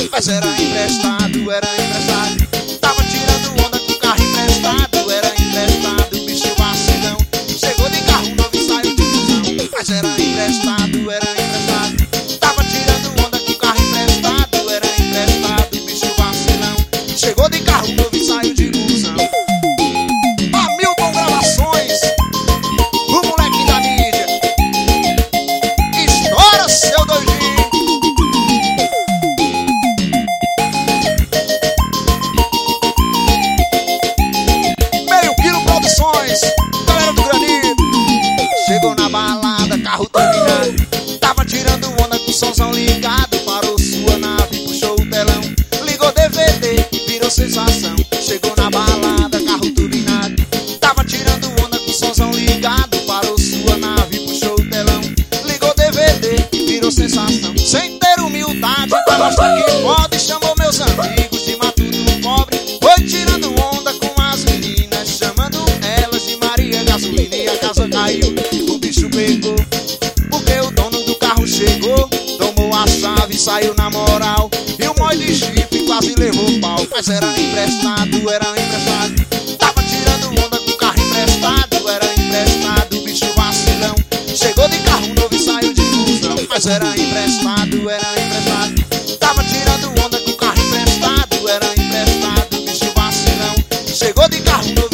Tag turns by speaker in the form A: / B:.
A: Mas era emprestado, era emprestado. Tava tirando onda com carro emprestado, era emprestado, bicho vacilão. Chegou de carro novo e saiu de busão. Mas era emprestado, era emprestado. Tava tirando onda com carro emprestado, era emprestado, bicho vacilão. Chegou de carro novo e saiu de busão. Hamilton Gravações, o moleque da mídia. Estoura, seu doidinho. Galera do granito. Chegou na balada, carro turbinado. Tava tirando onda com o somzão ligado. Parou sua nave, puxou o telão. Ligou DVD, virou sensação. Chegou na balada, carro turbinado. Tava tirando onda com o somzão ligado. Parou sua nave, puxou o telão. Ligou DVD, virou sensação. Sem ter humildade, pra mostrar que pode. Chamou meus amigos de matuto pobre. Foi tirando onda com as meninas, chamando elas de Maria Gasolina. E a casa caiu, o bicho pegou, porque o dono do carro chegou. Tomou a chave e saiu na moral. E o mói de chifre quase levou pau. Mas era emprestado, era emprestado. Tava tirando onda com o carro emprestado, era emprestado, bicho vacilão. Chegou de carro novo e saiu de busão. Mas era emprestado, era emprestado. Tava tirando onda com o carro emprestado, era emprestado, bicho vacilão. Chegou de carro novo